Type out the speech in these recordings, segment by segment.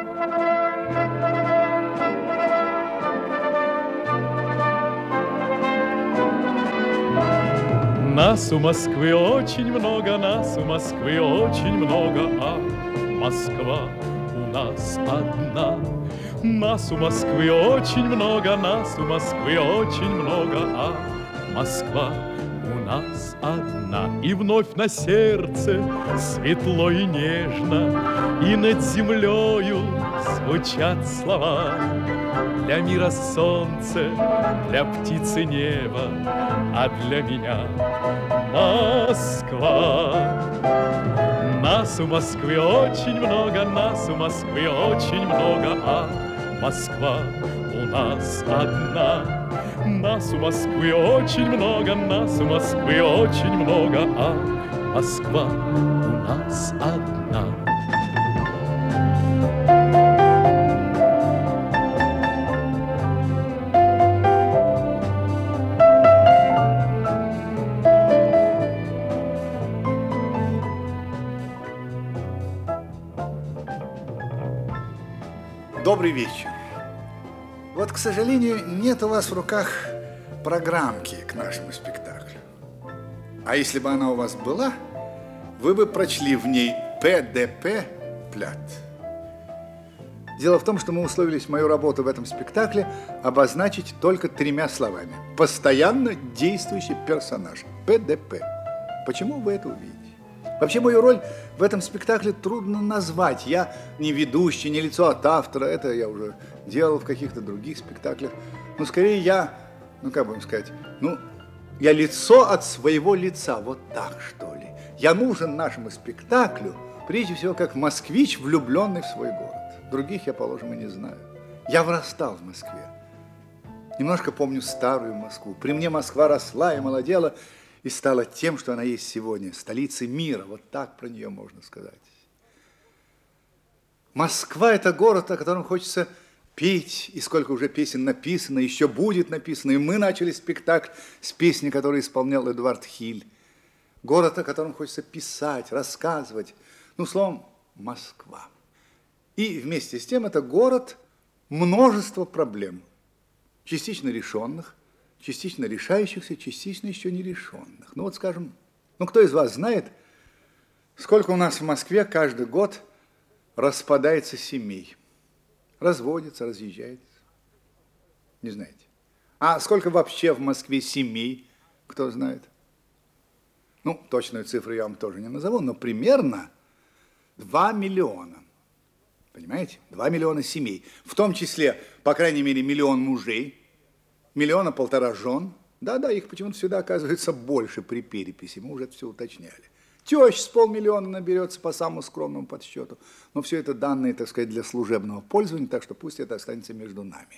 Нас у Москвы очень много, нас у Москвы очень много, а Москва у нас одна. Нас у Москвы очень много, нас у Москвы очень много, а Москва у нас одна. И вновь на сердце светло и нежно, и над землею звучат слова. Для мира солнце, для птицы небо, а для меня Москва. Нас у Москвы очень много, нас у Москвы очень много, а Москва у нас одна. Нас у Москвы очень много, нас у Москвы очень много, а Москва у нас одна. Добрый вечер. Вот, к сожалению, нет у вас в руках программки к нашему спектаклю. А если бы она у вас была, вы бы прочли в ней ПДП «Плят». Дело в том, что мы условились мою работу в этом спектакле обозначить только 3 словами. Постоянно действующий персонаж. ПДП. Почему вы это увидите? Вообще, мою роль в этом спектакле трудно назвать. Я не ведущий, не лицо от автора. Это я уже делал в каких-то других спектаклях. Но скорее я, как бы сказать, я лицо от своего лица. Вот так, что ли. Я нужен нашему спектаклю, прежде всего, как москвич, влюбленный в свой город. Других я, положим, и не знаю. Я вырастал в Москве. Немножко помню старую Москву. При мне Москва росла и молодела, и стала тем, что она есть сегодня, столицей мира. Вот так про нее можно сказать. Москва – это город, о котором хочется петь, и сколько уже песен написано, еще будет написано. И мы начали спектакль с песни, которую исполнял Эдуард Хиль. Город, о котором хочется писать, рассказывать. Словом, Москва. И вместе с тем это город множества проблем, частично решенных, частично решающихся, частично еще не решенных. Скажем, кто из вас знает, сколько у нас в Москве каждый год распадается семей? Разводится, разъезжается? Не знаете? А сколько вообще в Москве семей? Кто знает? Точную цифру я вам тоже не назову, но примерно 2 миллиона. Понимаете? 2 миллиона семей. В том числе, по крайней мере, 1 миллион мужей, 1,5 миллиона жен. Да, их почему-то всегда оказывается больше при переписи. Мы уже это все уточняли. Тещ с 500 000 наберется по самому скромному подсчету. Но все это данные, так сказать, для служебного пользования, так что пусть это останется между нами.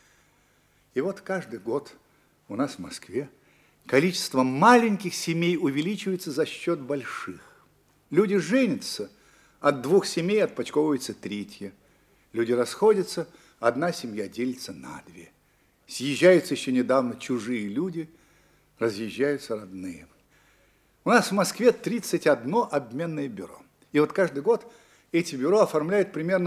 И вот каждый год у нас в Москве количество маленьких семей увеличивается за счет больших. Люди женятся, от 2 семей отпочковывается 3. Люди расходятся, 1 семья делится на 2. Съезжаются еще недавно чужие люди, разъезжаются родные. У нас в Москве 31 обменное бюро. И вот каждый год эти бюро оформляют примерно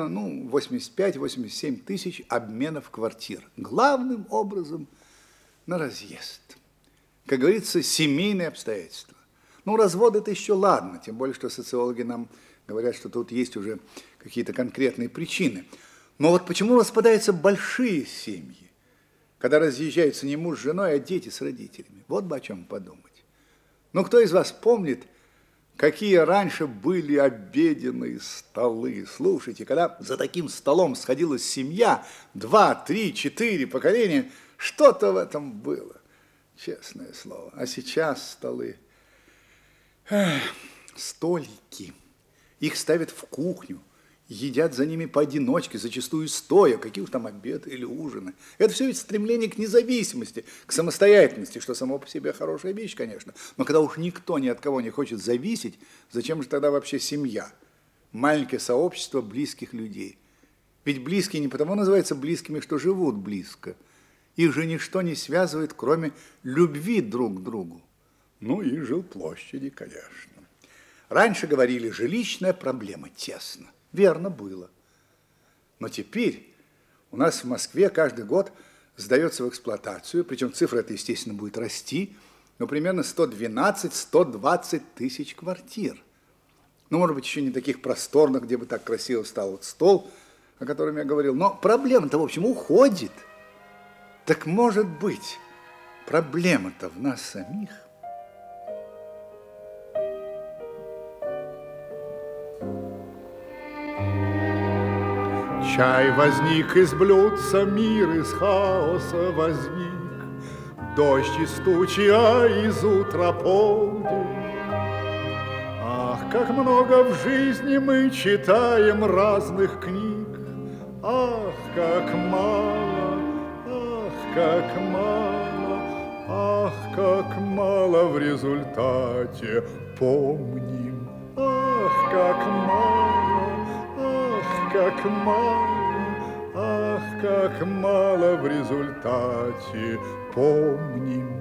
85-87 тысяч обменов квартир. Главным образом на разъезд. Как говорится, семейные обстоятельства. Развод это еще ладно, тем более, что социологи нам говорят, что тут есть уже какие-то конкретные причины. Но вот почему распадаются большие семьи? Когда разъезжаются не муж с женой, а дети с родителями. Вот бы о чем подумать. Кто из вас помнит, какие раньше были обеденные столы? Слушайте, когда за таким столом сходилась семья, 2, 3, 4 поколения, что-то в этом было, честное слово. А сейчас столы, столики, их ставят в кухню. Едят за ними поодиночке, зачастую стоя, какие уж там обеды или ужины. Это все ведь стремление к независимости, к самостоятельности, что само по себе хорошая вещь, конечно. Но когда уж никто ни от кого не хочет зависеть, зачем же тогда вообще семья? Маленькое сообщество близких людей. Ведь близкие не потому называются близкими, что живут близко. Их же ничто не связывает, кроме любви друг к другу. И жилплощади, конечно. Раньше говорили, жилищная проблема тесно. Верно было. Но теперь у нас в Москве каждый год сдается в эксплуатацию, причем цифра эта, естественно, будет расти, но примерно 112-120 тысяч квартир. Ну, может быть, еще не таких просторных, где бы так красиво стал вот стол, о котором я говорил. Но проблема-то, в общем, уходит. Так, может быть, проблема-то в нас самих? Чай возник из блюдца, мир из хаоса возник. Дождь из тучи, а из утра полдень. Ах, как много в жизни мы читаем разных книг. Ах, как мало, ах, как мало, ах, как мало в результате помним. Ах, как мало, ах, как мало, ах, как мало в результате помним.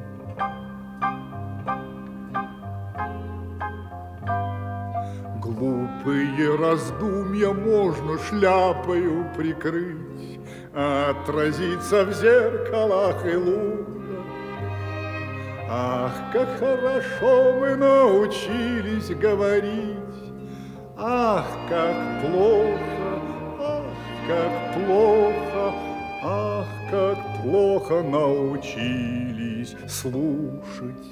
Глупые раздумья можно шляпою прикрыть, отразиться в зеркалах и лужах. Ах, как хорошо вы научились говорить, ах, как плохо, ах, как плохо, ах, как плохо научились слушать.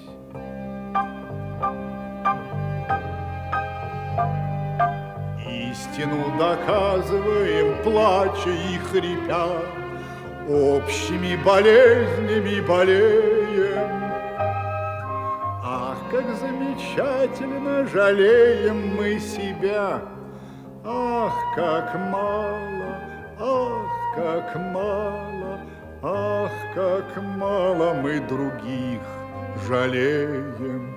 Истину доказываем, плача и хрипя, общими болезнями болеем. Ах, как замечательно жалеем мы себя, ах, как мало, ах, как мало, ах, как мало мы других жалеем.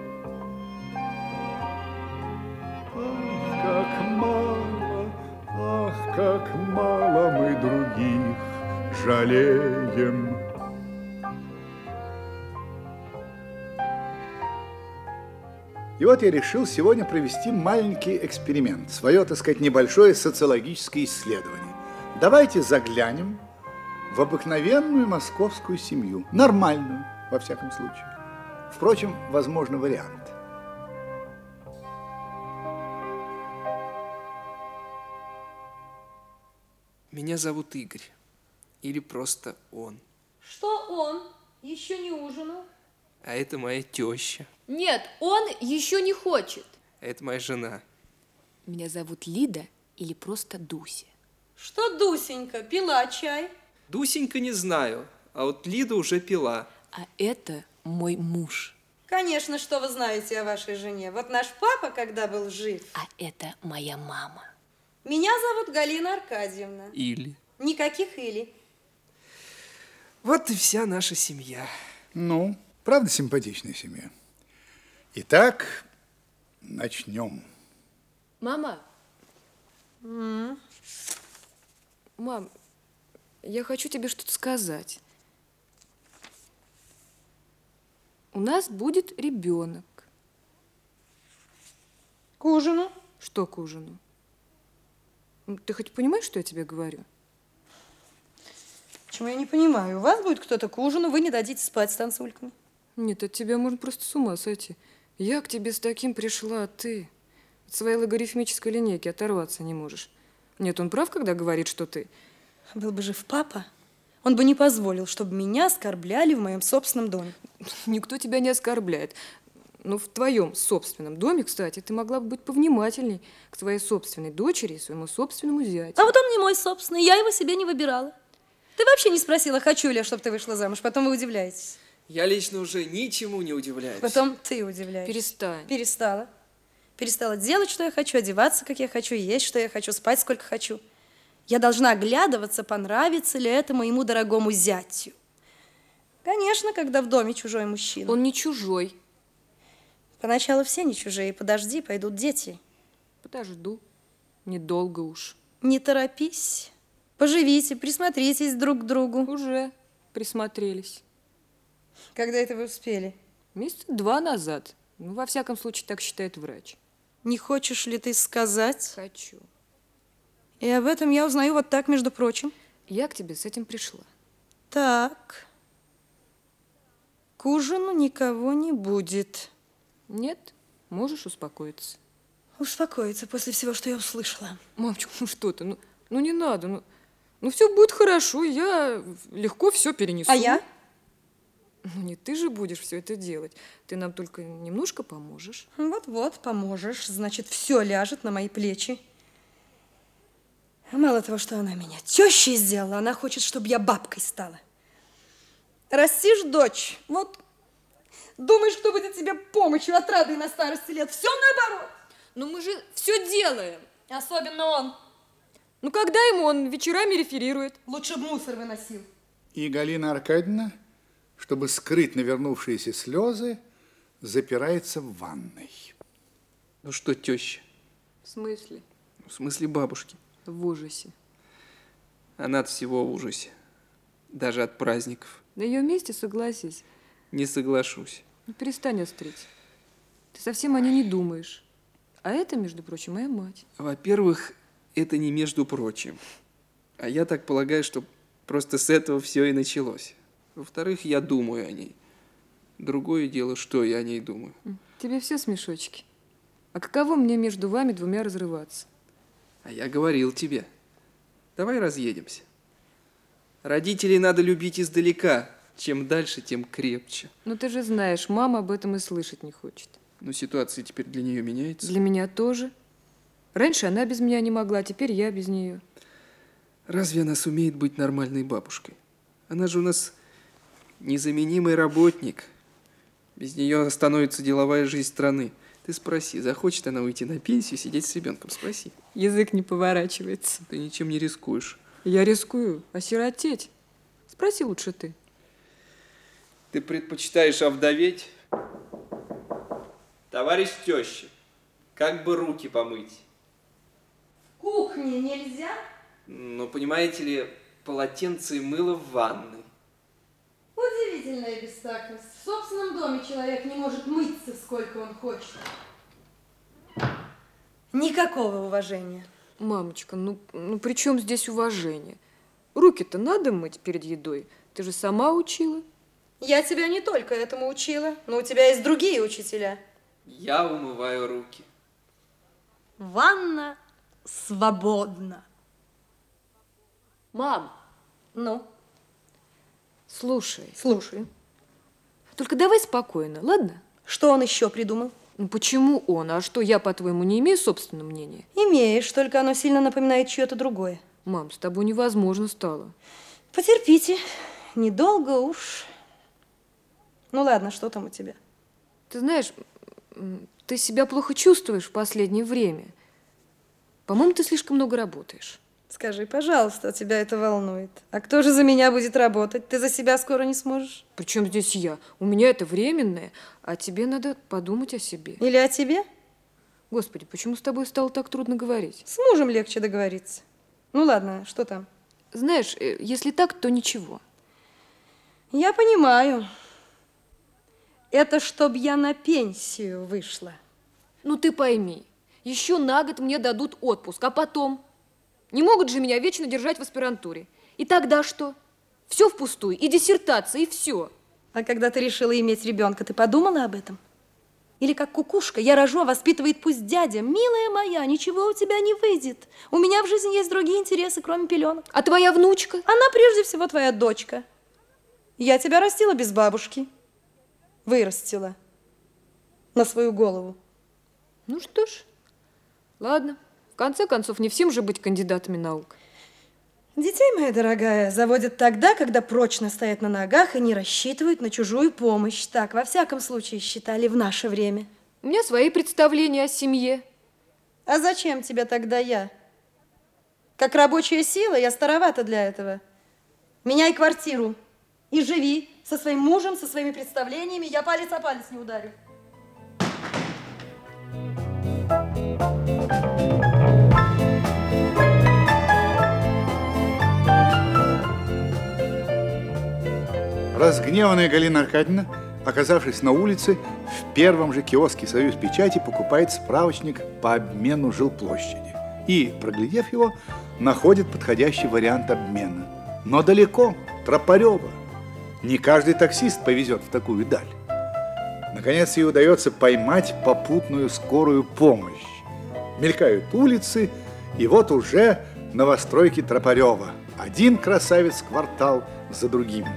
Как мало, ах, как мало мы других жалеем. И вот я решил сегодня провести маленький эксперимент, свое, так сказать, небольшое социологическое исследование. Давайте заглянем в обыкновенную московскую семью, нормальную, во всяком случае. Впрочем, возможно, вариант. Меня зовут Игорь. Или просто он. Что он? Еще не ужинал? А это моя теща. Нет, он еще не хочет. А это моя жена. Меня зовут Лида или просто Дуся. Что, Дусенька, пила чай? Дусенька не знаю, а вот Лида уже пила. А это мой муж. Конечно, что вы знаете о вашей жене. Вот наш папа, когда был жив. А это моя мама. Меня зовут Галина Аркадьевна. Или. Никаких или. Вот и вся наша семья. Ну, правда, симпатичная семья. Итак, начнем. Мама. Мам, я хочу тебе что-то сказать. У нас будет ребенок. К ужину? Что к ужину? Ты хоть понимаешь, что я тебе говорю? Почему я не понимаю? У вас будет кто-то к ужину, вы не дадите спать с танцульками. Нет, от тебя можно просто с ума сойти. Я к тебе с таким пришла, а ты от своей логарифмической линейки оторваться не можешь. Нет, он прав, когда говорит, что ты... Был бы жив папа, он бы не позволил, чтобы меня оскорбляли в моем собственном доме. Никто тебя не оскорбляет. Но в твоем собственном доме, кстати, ты могла бы быть повнимательней к твоей собственной дочери и своему собственному зятю. А вот он не мой собственный, я его себе не выбирала. Ты вообще не спросила, хочу ли я, чтобы ты вышла замуж, потом вы удивляетесь. Я лично уже ничему не удивляюсь. Потом ты удивляешься. Перестань. Перестала. Перестала делать, что я хочу, одеваться, как я хочу, есть, что я хочу, спать, сколько хочу. Я должна оглядываться, понравится ли это моему дорогому зятю. Конечно, когда в доме чужой мужчина. Он не чужой. Поначалу все не чужие. Подожди, пойдут дети. Подожду. Недолго уж. Не торопись. Поживите, присмотритесь друг к другу. Уже присмотрелись. Когда это вы успели? Месяца 2 назад. Ну, во всяком случае, так считает врач. Не хочешь ли ты сказать? Хочу. И об этом я узнаю вот так, между прочим. Я к тебе с этим пришла. Так. К ужину никого не будет. Нет, можешь успокоиться. Успокоиться после всего, что я услышала. Мамочка, ну что ты, ну не надо, ну все будет хорошо, я легко все перенесу. А я? Ну не ты же будешь все это делать, ты нам только немножко поможешь. Вот-вот, поможешь. Значит, все ляжет на мои плечи. Мало того, что она меня тещей сделала, она хочет, чтобы я бабкой стала. Растишь дочь, вот думаешь, что будет тебе помощью, отрадой на старости лет. Все наоборот. Ну мы же все делаем. Особенно он. Ну когда ему он вечерами реферирует? Лучше б мусор выносил. И Галина Аркадьевна, чтобы скрыть навернувшиеся слезы, запирается в ванной. Ну что, теща? В смысле? В смысле бабушки. В ужасе. Она от всего в ужасе. Даже от праздников. На ее месте согласись. Не соглашусь. Ну перестань острить. Ты совсем о ней не думаешь. А это, между прочим, моя мать. Во-первых, это не между прочим. А я так полагаю, что просто с этого все и началось. Во-вторых, я думаю о ней. Другое дело, что я о ней думаю. Тебе все смешочки. А каково мне между вами двумя разрываться? А я говорил тебе. Давай разъедемся. Родителей надо любить издалека. Чем дальше, тем крепче. Ну ты же знаешь, мама об этом и слышать не хочет. Но ситуация теперь для нее меняется. Для меня тоже. Раньше она без меня не могла, теперь я без нее. Разве она сумеет быть нормальной бабушкой? Она же у нас незаменимый работник. Без нее становится деловая жизнь страны. Ты спроси, захочет она уйти на пенсию, сидеть с ребенком? Спроси. Язык не поворачивается. Ты ничем не рискуешь. Я рискую осиротеть. Спроси лучше ты. Ты предпочитаешь овдоветь? Товарищ теща, как бы руки помыть? Кухни нельзя? Ну, понимаете ли, полотенце и мыло в ванной. Удивительная бестактность. В собственном доме человек не может мыться, сколько он хочет. Никакого уважения. Мамочка, ну при чем здесь уважение? Руки-то надо мыть перед едой. Ты же сама учила. Я тебя не только этому учила, но у тебя есть другие учителя. Я умываю руки. Ванна свободна. Мам, Ну, Слушай, слушай. только давай спокойно, ладно? Что он еще придумал? Ну почему он? А что, я, по-твоему, не имею собственного мнения? Имеешь, только оно сильно напоминает чье-то другое. Мам, с тобой невозможно стало. Потерпите. Недолго уж. Ну ладно, что там у тебя? Ты знаешь, ты себя плохо чувствуешь в последнее время. По-моему, ты слишком много работаешь. Скажи, пожалуйста, тебя это волнует. А кто же за меня будет работать? Ты за себя скоро не сможешь? Причем здесь я? У меня это временное, а тебе надо подумать о себе. Или о тебе? Господи, почему с тобой стало так трудно говорить? С мужем легче договориться. Ну ладно, что там? Знаешь, если так, то ничего. Я понимаю. Это чтоб я на пенсию вышла. Ну ты пойми, еще на год мне дадут отпуск, а потом? Не могут же меня вечно держать в аспирантуре. И тогда что? Все впустую, и диссертация, и все. А когда ты решила иметь ребенка, ты подумала об этом? Или как кукушка, я рожу, а воспитывает пусть дядя. Милая моя, ничего у тебя не выйдет. У меня в жизни есть другие интересы, кроме пеленок. А твоя внучка? Она прежде всего твоя дочка. Я тебя растила без бабушки. Вырастила. На свою голову. Ну что ж, ладно. В конце концов, не всем же быть кандидатами наук. Детей, моя дорогая, заводят тогда, когда прочно стоят на ногах и не рассчитывают на чужую помощь. Так, во всяком случае, считали в наше время. У меня свои представления о семье. А зачем тебе тогда я? Как рабочая сила, я старовата для этого. Меняй квартиру и живи со своим мужем, со своими представлениями. Я палец о палец не ударю. Разгневанная Галина Аркадьевна, оказавшись на улице, в первом же киоске «Союз печати» покупает справочник по обмену жилплощади. и, проглядев его, находит подходящий вариант обмена. Но далеко, Тропарева. Не каждый таксист повезет в такую даль. Наконец ей удается поймать попутную скорую помощь. Мелькают улицы, и вот уже новостройки Тропарева. Один красавец-квартал за другим.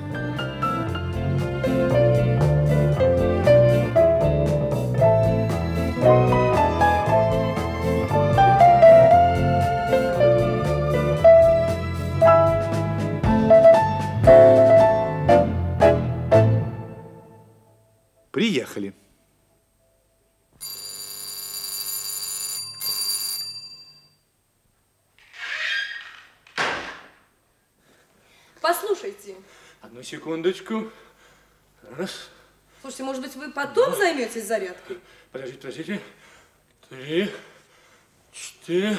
Приехали. Послушайте, Одну секундочку. Раз. слушайте, может быть, вы потом займетесь зарядкой? Подождите. 3, 4,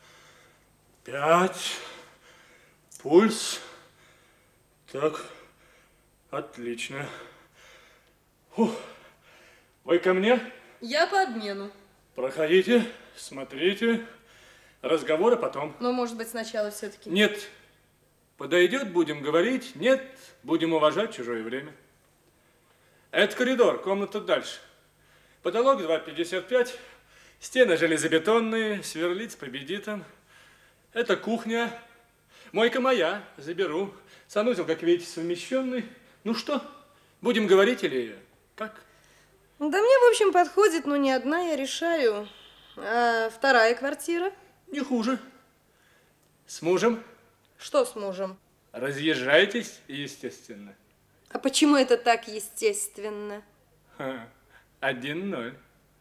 5. Пульс. Так, отлично. Фух. Вы ко мне? Я по обмену. Проходите, смотрите. Разговоры потом. Но, может быть, сначала все-таки... Нет. Подойдет, будем говорить. Нет, будем уважать чужое время. Это коридор, комната дальше. Потолок 2,55. Стены железобетонные, сверлить с победитом. Это кухня. Мойка моя, заберу. Санузел, как видите, совмещенный. Ну что, будем говорить или как? Да мне, в общем, подходит, но не одна я решаю. А вторая квартира? Не хуже. С мужем Что с мужем? разъезжайтесь, естественно. А почему это так естественно? 1-0.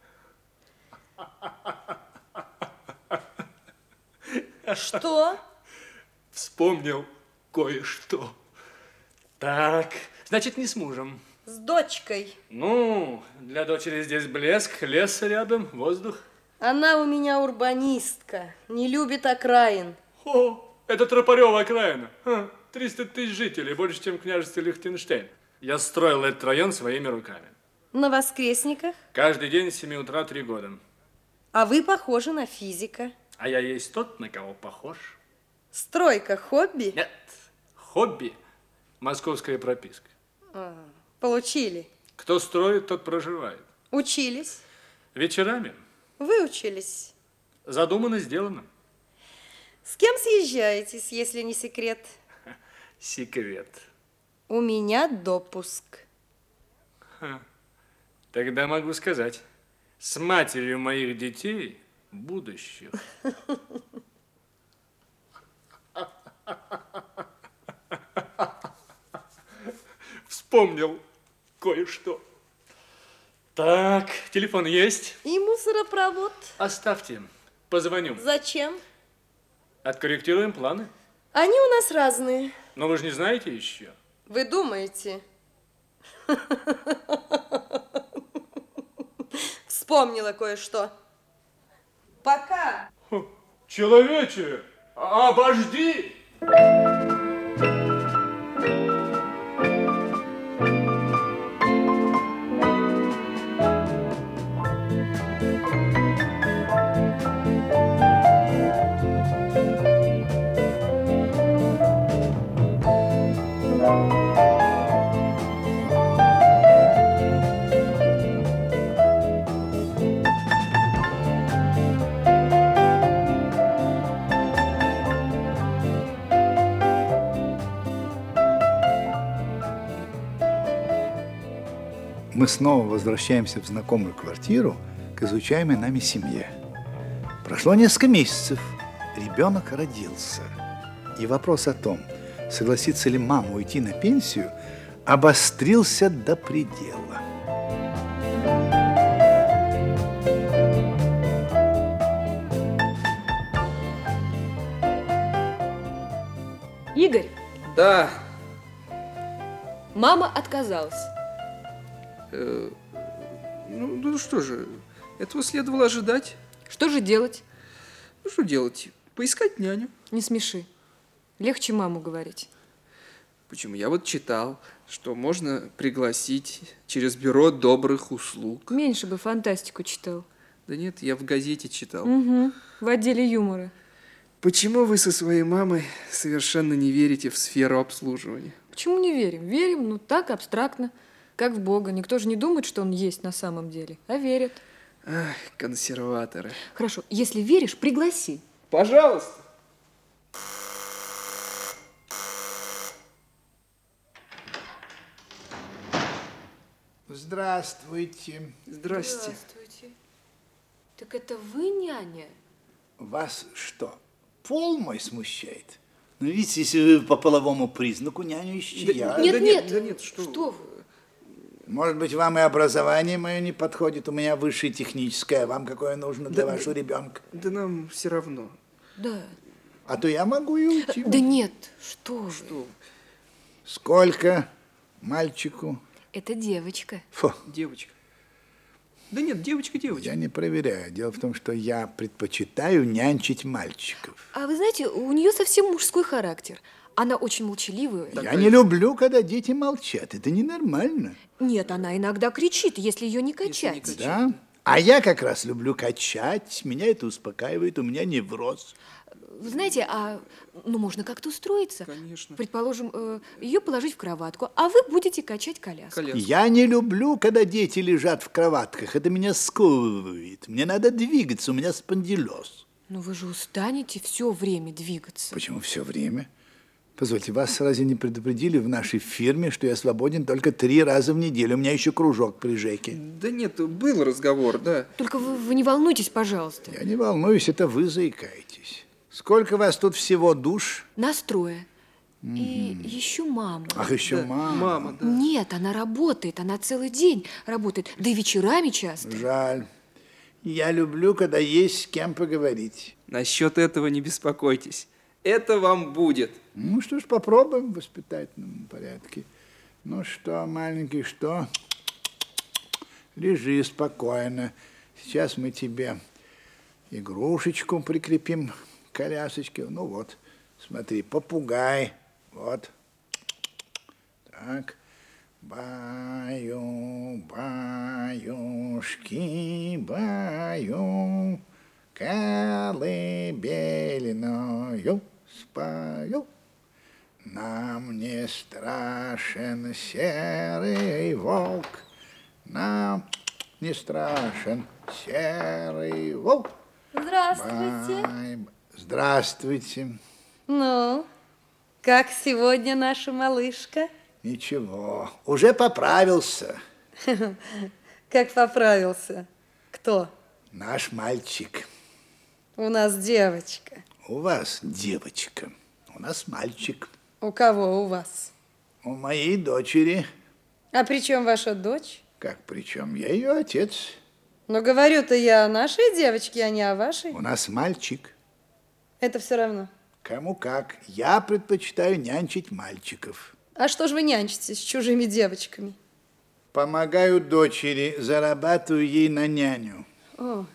Что? Вспомнил кое-что. Так, значит, не с мужем. С дочкой. Ну, для дочери здесь блеск, лес рядом, воздух. Она у меня урбанистка, не любит окраин. О, это Тропарева окраина. 300 тысяч жителей, больше, чем в княжестве Лихтенштейн. Я строил этот район своими руками. На Воскресниках? Каждый день с 7 утра 3 года. А вы похожи на физика. А я есть тот, на кого похож. Стройка хобби? Нет, хобби – московская прописка. Получили. Кто строит, тот проживает. Учились? Вечерами Выучились. задумано, сделано. С кем съезжаетесь, если не секрет? Секрет. У меня допуск. Тогда могу сказать, с матерью моих детей будущих. Вспомнил кое-что. Так, телефон есть? И мусоропровод. Оставьте, позвоню. Зачем? Откорректируем планы. Они у нас разные. Но вы же не знаете еще. Вы думаете? Вспомнила кое-что. Пока. Человече, обожди! Мы снова возвращаемся в знакомую квартиру к изучаемой нами семье. Прошло несколько месяцев, ребенок родился. И вопрос о том, согласится ли мама уйти на пенсию, обострился до предела. Игорь, Да. мама отказалась. Ну что же, этого следовало ожидать. Что же делать? Ну что делать? Поискать няню. Не смеши. Легче маму говорить. Почему? Я вот читал, что можно пригласить через бюро добрых услуг. Меньше бы фантастику читал. Да нет, я в газете читал. Угу. В отделе юмора. Почему вы со своей мамой совершенно не верите в сферу обслуживания? Почему не верим? Верим, ну так абстрактно, как в Бога. Никто же не думает, что Он есть на самом деле, а верит. Ах, консерваторы. Хорошо, если веришь, пригласи. Пожалуйста. Здравствуйте. Здрасте. Здравствуйте. Так это вы няня? Вас что, пол мой смущает? Ну, видите, если вы по половому признаку няню ищете, я... Нет, да нет. да нет, что Что вы. вы? Может быть, вам и образование мое не подходит, у меня высшее техническое, а вам какое нужно для вашего ребенка? Да нам все равно. Да. А то я могу и уйти. Да нет, что вы? Что? Сколько мальчику? Это девочка. Фу, Девочка. Да нет, девочка. я не проверяю. Дело в том, что я предпочитаю нянчить мальчиков. А вы знаете, у нее совсем мужской характер. Она очень молчаливая. Я не люблю, когда дети молчат. Это ненормально. Нет, она иногда кричит, если ее не качать. качать. Да? А я как раз люблю качать. Меня это успокаивает, у меня невроз. Вы знаете, ну можно как-то устроиться. Конечно. Предположим, ее положить в кроватку, а вы будете качать коляску. Я не люблю, когда дети лежат в кроватках. Это меня сковывает. Мне надо двигаться, у меня спондилоз. Но вы же устанете все время двигаться. Почему все время? Позвольте, вас разве не предупредили в нашей фирме, что я свободен только 3 раза в неделю? У меня еще кружок при ЖЭКе. Да нет, был разговор, да. Только вы не волнуйтесь, пожалуйста. Я не волнуюсь, это вы заикаетесь. Сколько вас тут всего душ? Настроя. И еще мама. Ах, еще Да, мама. Мама, да. Нет, она работает, она целый день работает, да и вечерами часто. Жаль. Я люблю, когда есть с кем поговорить. Насчет этого не беспокойтесь. Это вам будет. Ну что ж, попробуем в воспитательном порядке. Ну что, маленький, что? Лежи спокойно. Сейчас мы тебе игрушечку прикрепим к колясочке. Ну вот, смотри, попугай. Вот. Так. Баю, баюшки, баю, колыбельную спою. Нам не страшен серый волк, нам не страшен серый волк. Здравствуйте. Здравствуйте. Ну, как сегодня наша малышка? Ничего, уже поправился. Как поправился? Кто? Наш мальчик. У нас девочка. У вас девочка, у нас мальчик. У кого у вас? У моей дочери. А при чем ваша дочь? Как причем? Я ее отец. Но говорю-то я о нашей девочке, а не о вашей. У нас мальчик. Это все равно. Кому как. Я предпочитаю нянчить мальчиков. А что же вы нянчитесь с чужими девочками? Помогаю дочери, зарабатываю ей на няню. О.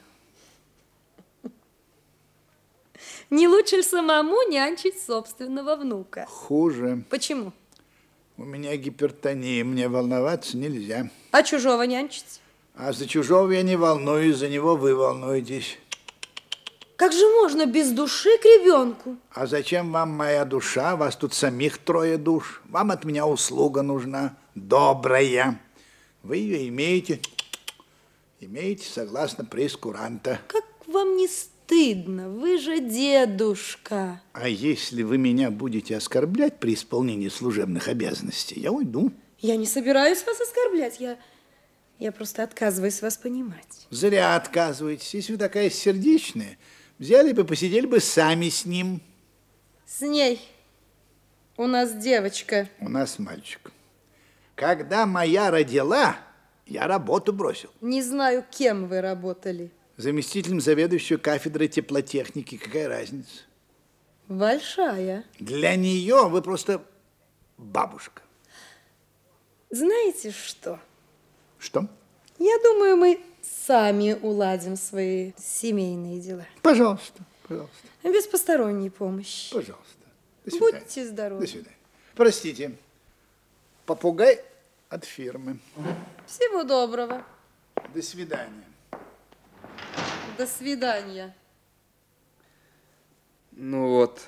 Не лучше ли самому нянчить собственного внука? Хуже. Почему? У меня гипертония, мне волноваться нельзя. А чужого нянчить? А за чужого я не волнуюсь, за него вы волнуетесь. Как же можно без души к ребенку? А зачем вам моя душа? Вас тут самих 3 душ. Вам от меня услуга нужна, добрая. Вы ее имеете согласно прейскуранта. Как вам не стыдно? Вы же дедушка. А если вы меня будете оскорблять при исполнении служебных обязанностей, я уйду. Я не собираюсь вас оскорблять. Я просто отказываюсь вас понимать. Зря отказываетесь. Если вы такая сердечная, взяли бы, посидели бы сами с ним. С ней. У нас девочка. У нас мальчик. Когда моя родила, я работу бросил. Не знаю, кем вы работали. Заместителем заведующего кафедрой теплотехники. Какая разница? Большая. Для нее вы просто бабушка. Знаете что? Что? Я думаю, мы сами уладим свои семейные дела. Пожалуйста, пожалуйста, Без посторонней помощи. пожалуйста. До свидания. Будьте здоровы. До свидания. Простите, попугай от фирмы. Всего доброго. До свидания. До свидания. Ну вот,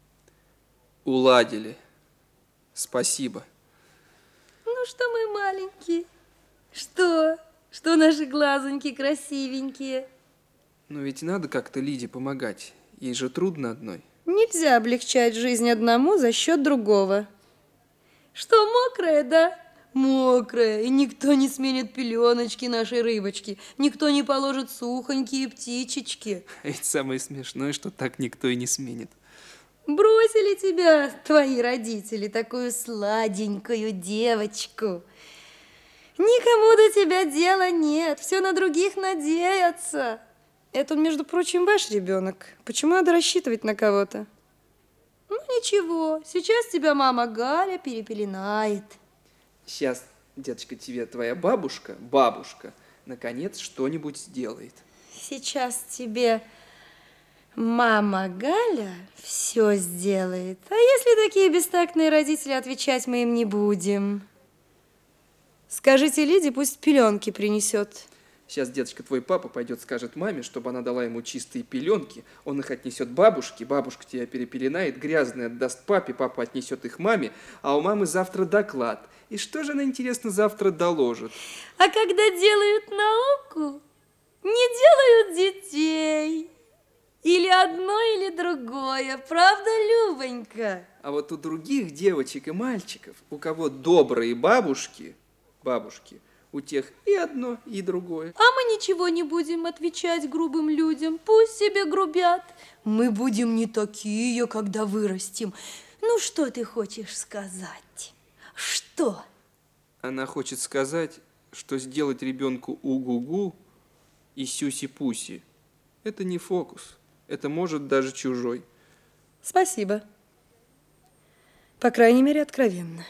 уладили. Спасибо. Ну что, мы маленькие? Что? Что наши глазоньки красивенькие? Но ведь надо как-то Лиде помогать. Ей же трудно одной. Нельзя облегчать жизнь одному за счет другого. Что, мокрая, да? Мокрая. И никто не сменит пеленочки нашей рыбочки. Никто не положит сухонькие птичечки. А ведь самое смешное, что так никто и не сменит. Бросили тебя твои родители, такую сладенькую девочку. Никому до тебя дела нет, все на других надеются. Это, между прочим, ваш ребенок. Почему надо рассчитывать на кого-то? Ну, ничего, сейчас тебя мама Галя перепеленает. Сейчас, деточка, тебе твоя бабушка, наконец что-нибудь сделает. Сейчас тебе мама Галя все сделает. А если такие бестактные родители, отвечать мы им не будем. Скажите Лиде, пусть пеленки принесет. Сейчас, деточка, твой папа пойдет, скажет маме, чтобы она дала ему чистые пеленки. Он их отнесет бабушке, бабушка тебя перепеленает, грязные отдаст папе, папа отнесет их маме, а у мамы завтра доклад. И что же она, интересно, завтра доложит? А когда делают науку, не делают детей. Или одно, или другое. Правда, Любонька? А вот у других девочек и мальчиков, у кого добрые бабушки, у тех и одно, и другое. А мы ничего не будем отвечать грубым людям. Пусть себе грубят. Мы будем не такие, когда вырастем. Ну, что ты хочешь сказать? Что? Она хочет сказать, что сделать ребенку угу-гу и сюси-пуси – это не фокус. Это может даже чужой. Спасибо. По крайней мере, откровенно.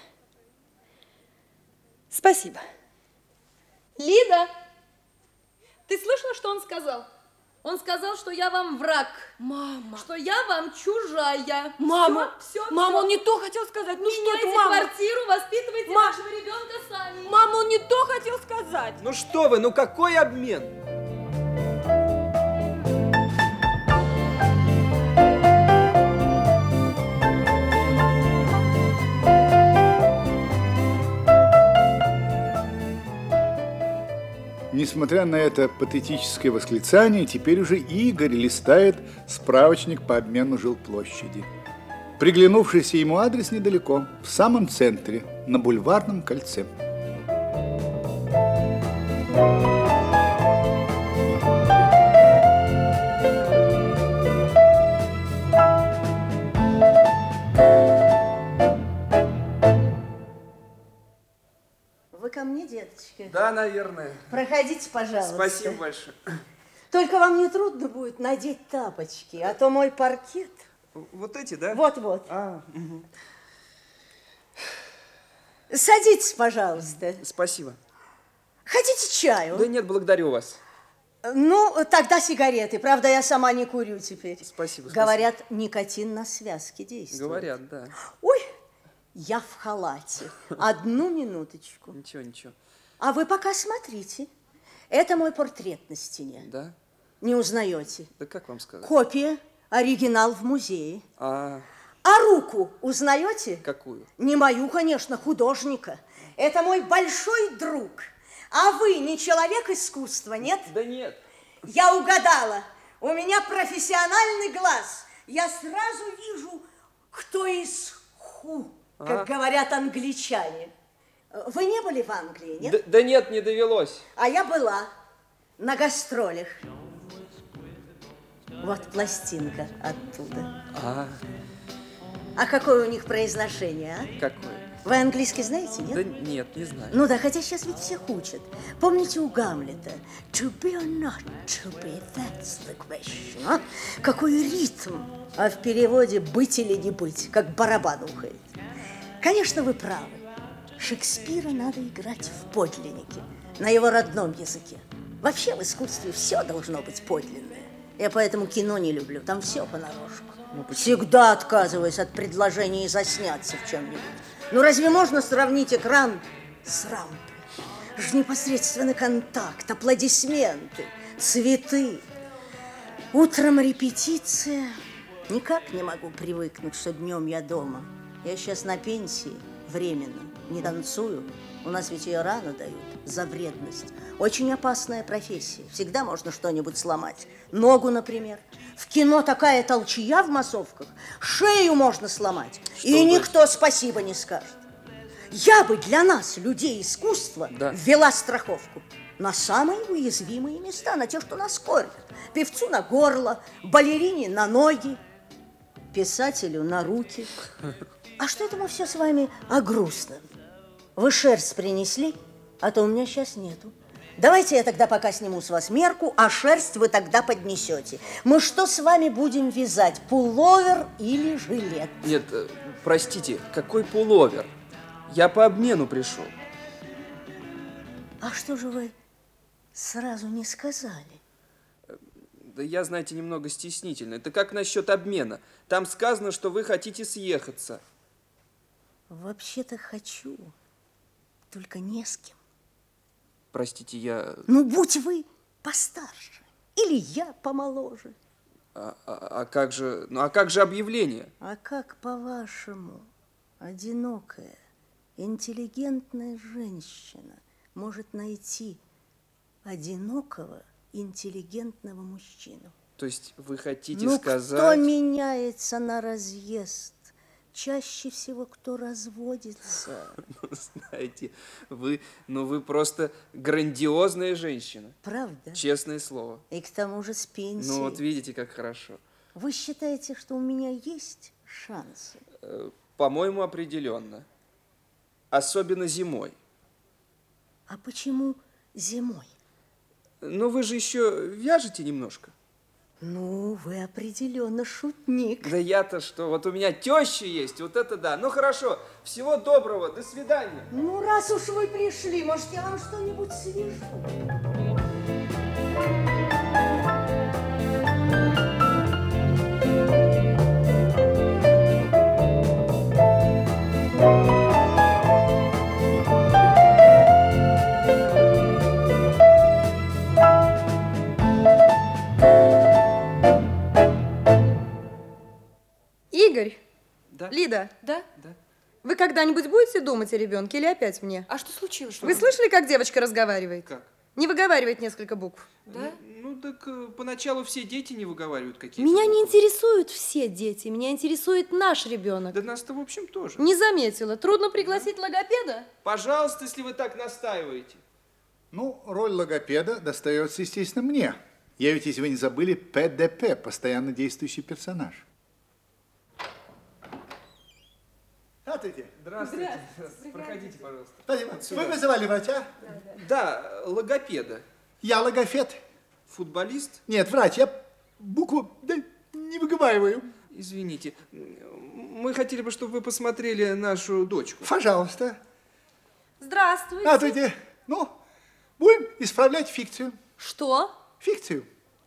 Спасибо. Лида, ты слышала, что он сказал? Он сказал, что я вам враг. Мама. Что я вам чужая. Мама. Все. Мама, он не то хотел сказать. Ну что ты, Меняйте мама? квартиру, воспитывайте вашего ребенка сами. Мама, он не то хотел сказать. Ну что вы, ну какой обмен? Несмотря на это патетическое восклицание, теперь уже Игорь листает справочник по обмену жилплощади. Приглянувшийся ему адрес недалеко, в самом центре, на Бульварном кольце. Вы ко мне, деточка? Да, наверное. Проходите, пожалуйста. Спасибо большое. Только вам не трудно будет надеть тапочки, а то мой паркет... Вот эти, да? Вот-вот. Угу. Садитесь, пожалуйста. Спасибо. Хотите чаю? Да нет, благодарю вас. Ну, тогда сигареты. Правда, я сама не курю теперь. Спасибо. Говорят, никотин на связки действует. Говорят, да. Ой, я в халате. Одну минуточку. Ничего. А вы пока смотрите. Это мой портрет на стене. Да? Не узнаете? Да как вам сказать? Копия, оригинал в музее. А руку узнаете? какую? Не мою, конечно, художника. Это мой большой друг. А вы не человек искусства, нет? Да нет. Я угадала. У меня профессиональный глаз. Я сразу вижу, кто из ху, как говорят англичане. Вы не были в Англии, нет? Да нет, не довелось. А я была на гастролях. Вот пластинка оттуда. А какое у них произношение, а? Какое? Вы английский знаете, нет? Да нет, не знаю. Ну да, хотя сейчас ведь всех учат. Помните у Гамлета? To be or not to be, that's the question. А? Какой ритм! А в переводе быть или не быть, как барабан ухает. Конечно, вы правы. Шекспира надо играть в подлиннике, на его родном языке. Вообще в искусстве все должно быть подлинное. Я поэтому кино не люблю, там все понарошку. Всегда отказываюсь от предложения засняться в чем-нибудь. Ну разве можно сравнить экран с рампой? Ж непосредственно контакт, аплодисменты, цветы. Утром репетиция, Никак не могу привыкнуть, что днем я дома. Я сейчас на пенсии, временно, не танцую. У нас ведь ее рано дают за вредность. Очень опасная профессия. Всегда можно что-нибудь сломать. Ногу, например. В кино такая толчья в массовках. Шею можно сломать. И никто спасибо не скажет. Я бы для нас, людей искусства, ввела страховку на самые уязвимые места, на те, что нас кормят. Певцу на горло, балерине на ноги, писателю на руки. А что это мы все с вами о грустном? Вы шерсть принесли, а то у меня сейчас нету. Давайте я тогда пока сниму с вас мерку, а шерсть вы тогда поднесете. Мы что с вами будем вязать, пуловер или жилет? Нет, простите, какой пуловер? Я по обмену пришел. А что же вы сразу не сказали? Да я, знаете, немного стеснительный. Это как насчет обмена? Там сказано, что вы хотите съехаться. Вообще-то хочу, только не с кем. Простите, я... Ну, будь вы постарше, или я помоложе. А как же... Ну, а как же объявление? А как, по-вашему, одинокая, интеллигентная женщина может найти одинокого, интеллигентного мужчину? То есть вы хотите Ну, сказать... кто меняется на разъезд? Чаще всего, кто разводится. Ну, знаете, вы просто грандиозная женщина. Правда? Честное слово. И к тому же с пенсией. Ну, вот видите, как хорошо. Вы считаете, что у меня есть шансы? По-моему, определенно. Особенно зимой. А почему зимой? Но вы же еще вяжете немножко. Ну, вы определенно шутник. Да я-то что, вот у меня теща есть, вот это да. Ну хорошо, всего доброго, до свидания. Ну, раз уж вы пришли, может, я вам что-нибудь свяжу? Игорь, Да? Лида, Да? вы когда-нибудь будете думать о ребенке или опять мне? А что случилось? Вы слышали, как девочка разговаривает? Как? Не выговаривает несколько букв. Да? Ну так поначалу все дети не выговаривают какие-то Меня не буквы. интересуют все дети, меня интересует наш ребенок. Да нас-то в общем тоже. Не заметила. Трудно пригласить логопеда? Пожалуйста, если вы так настаиваете. Ну, роль логопеда достается, естественно, мне. Я ведь, если вы не забыли, ПДП, постоянно действующий персонаж. Здравствуйте. Здравствуйте. Проходите, пожалуйста. Спасибо. Вы вызывали врача? Да, логопеда. Я логофет. Футболист? Нет, врач, я букву не выговариваю. Извините, мы хотели бы, чтобы вы посмотрели нашу дочку. Пожалуйста. Здравствуйте. Здравствуйте. Ну, будем исправлять фикцию. Что? Фикцию.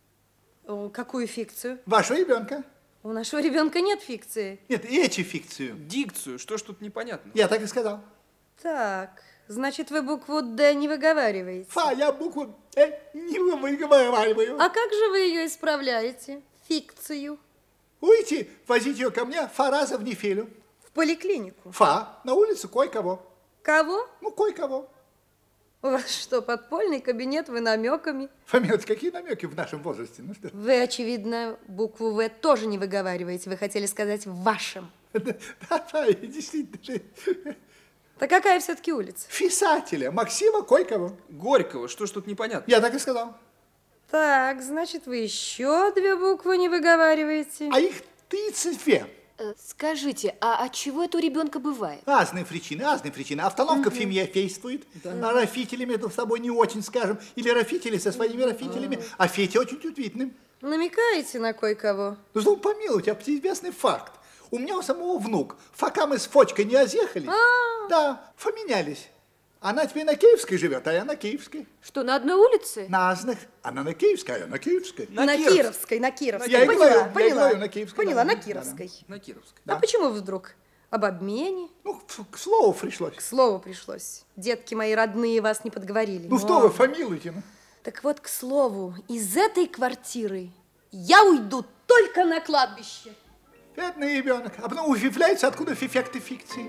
Какую фикцию? Вашего ребенка. У нашего ребенка нет фикции. Нет, эти фикцию. Дикцию, что ж тут непонятно? Я так и сказал. Так, значит, вы букву «Д» не выговариваете. Я букву не выговариваю. А как же вы ее исправляете? Фикцию. Уйти, возить ее ко мне раза в неделю. В поликлинику. На улицу кое-кого. Кого? Ну, кое-кого. У вас что, подпольный кабинет, вы намеками? Фомилович, какие намеки в нашем возрасте? Ну что? Вы, очевидно, букву «В» тоже не выговариваете. Вы хотели сказать «в вашем». Да, действительно. Так какая все-таки улица? Писателя Максима Койкова. Горького, что ж тут непонятно? Я так и сказал. Так, значит, вы еще 2 буквы не выговариваете. А их 32. Скажите, а от чего это у ребенка бывает? Разные причины. Автономка в семье действует. А рафители между собой не очень, скажем. Или рафители со своими рафителями. А Фетя очень чувствительным. Намекаете на кое-кого? Ну, что помилуйте, общеизвестный факт. У меня у самого внук. Пока мы с Фочкой не озъехались, да, поменялись. Она теперь на Киевской живет, а я на Киевской. Что, на одной улице? На Азных. Она на Киевской, а я на Киевской. На Кировской, на Кировской. Я и Поняла, говорю, поняла. на Киевской. Поняла, да, на Кировской. На Кировской. А почему вы вдруг? Об обмене? Ну, к слову пришлось. К слову пришлось. Детки мои родные вас не подговорили. Ну, что вы, помилуйте. Ну. Так вот, к слову, из этой квартиры я уйду только на кладбище. Бедный ребенок. А потом удивляется, откуда эффекты фикции.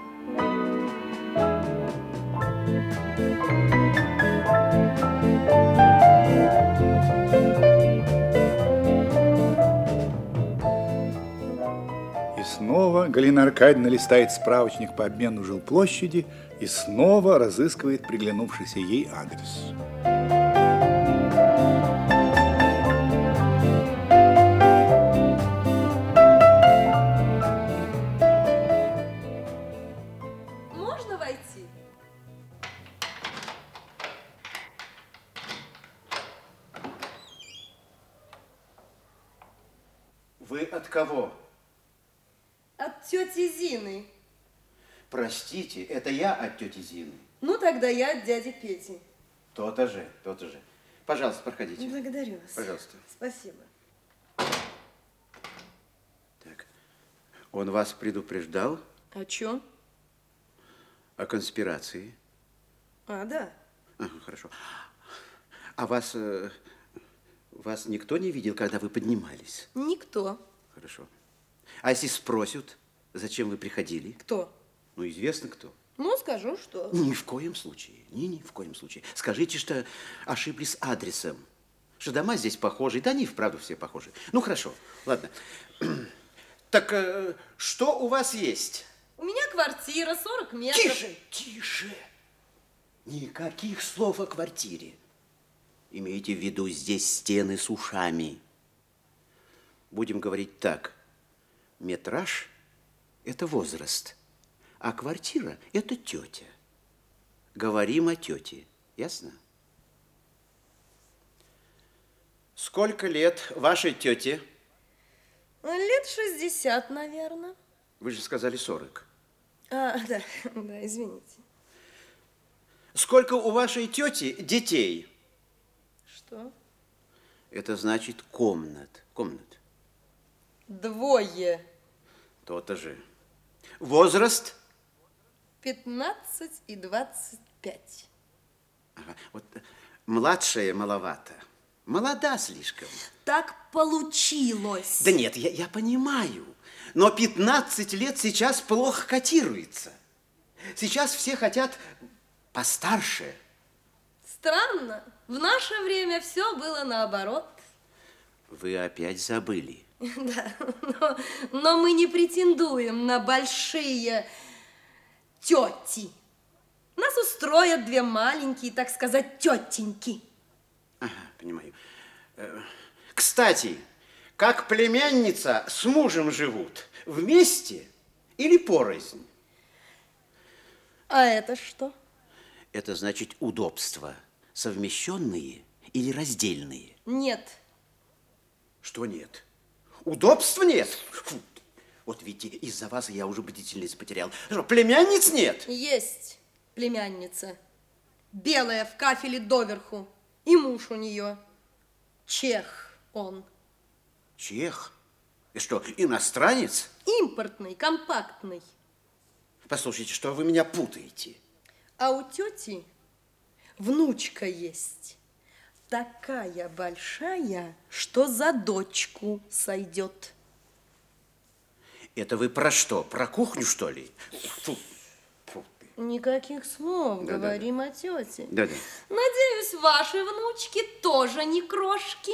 И снова Галина Аркадьевна листает справочник по обмену жилплощади и снова разыскивает приглянувшийся ей адрес. Можно войти? Вы от кого? От тети Зины. Простите, это я от тети Зины. Ну, тогда я от дяди Пети. То-то же, то-то же. Пожалуйста, проходите. Благодарю вас. Пожалуйста. Спасибо. Так. Он вас предупреждал О чем? о конспирации? А, да. Ага, хорошо. А вас никто не видел, когда вы поднимались? Никто. Хорошо. А если спросят, зачем вы приходили? Кто? Ну, известно кто. Ну, скажу, что... Ни в коем случае. Ни в коем случае. Скажите, что ошиблись адресом. Что дома здесь похожи. Да они, вправду, все похожи. Ну, хорошо. Ладно. Так что у вас есть? У меня квартира, 40 метров. Тише, тише. Никаких слов о квартире. Имейте в виду, здесь стены с ушами. Будем говорить так. Метраж – это возраст, а квартира – это тетя. Говорим о тете. Ясно? Сколько лет вашей тете? Лет 60, наверное. Вы же сказали 40. А, да, да, извините. Сколько у вашей тети детей? Что? Это значит комнат. Комнат. 2. То-то же. Возраст? 15 и 25. Ага. Вот младшая маловато. Молода слишком. Так получилось. Да нет, я понимаю. Но 15 лет сейчас плохо котируется. Сейчас все хотят постарше. Странно. В наше время все было наоборот. Вы опять забыли. Да, но мы не претендуем на большие тети. Нас устроят 2 маленькие, так сказать, тетеньки. Ага, понимаю. Кстати, как племянница с мужем живут? Вместе или порознь? А это что? Это значит удобства. Совмещенные или раздельные? Нет. Что нет? Удобства нет? Фу. Вот видите, из-за вас я уже бдительность потерял. Что, племянниц нет? Есть племянница. Белая в кафеле доверху. И муж у нее. Чех он. Чех? И что, иностранец? Импортный, компактный. Послушайте, что вы меня путаете? А у тети внучка есть. Такая большая, что за дочку сойдет. Это вы про что? Про кухню, что ли? Фу. Фу. Никаких слов, Да-да-да. говорим о тете. Да-да. Надеюсь, ваши внучки тоже не крошки.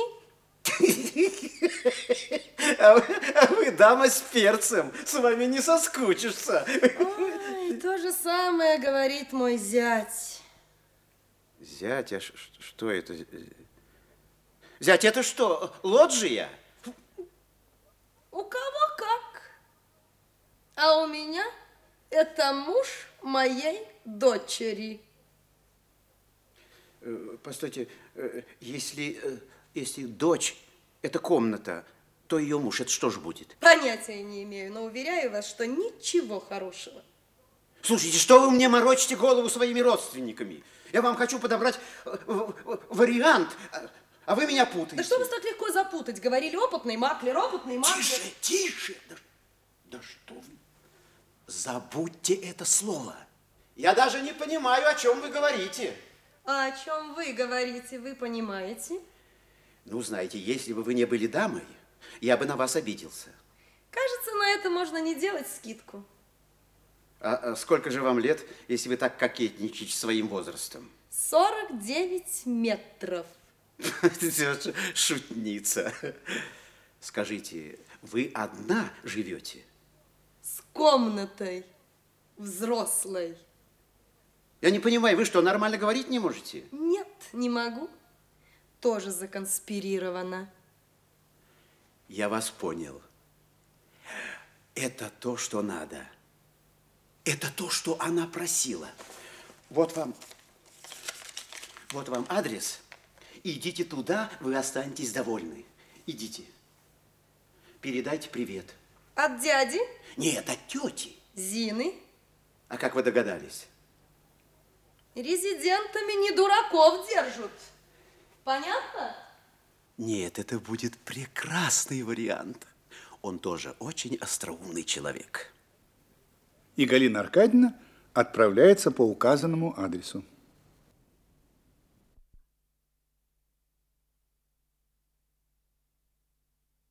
А вы дама с перцем, с вами не соскучишься. Ой, то же самое говорит мой зять. Зять, а что это? Зять, это что, лоджия? У кого как. А у меня это муж моей дочери. Постойте, если дочь – это комната, то ее муж – это что же будет? Понятия не имею, но уверяю вас, что ничего хорошего. Слушайте, что вы мне морочите голову своими родственниками? Я вам хочу подобрать вариант, а вы меня путаете. Да что вас так легко запутать? Говорили опытный маклер, опытный маклер. Тише, тише! Да что вы? Забудьте это слово. Я даже не понимаю, о чем вы говорите. А о чем вы говорите, вы понимаете? Ну, знаете, если бы вы не были дамой, я бы на вас обиделся. Кажется, на это можно не делать скидку. А сколько же вам лет, если вы так кокетничаете своим возрастом? 49 метров. Шутница. Скажите, вы одна живете? С комнатой взрослой. Я не понимаю, вы что, нормально говорить не можете? Нет, не могу. Тоже законспирировано. Я вас понял. Это то, что надо. Это то, что она просила. Вот вам адрес. Идите туда, вы останетесь довольны. Идите. Передайте привет. От дяди? Нет, от тети. Зины? А как вы догадались? Резидентами не дураков держат. Понятно? Нет, это будет прекрасный вариант. Он тоже очень остроумный человек. И Галина Аркадьевна отправляется по указанному адресу.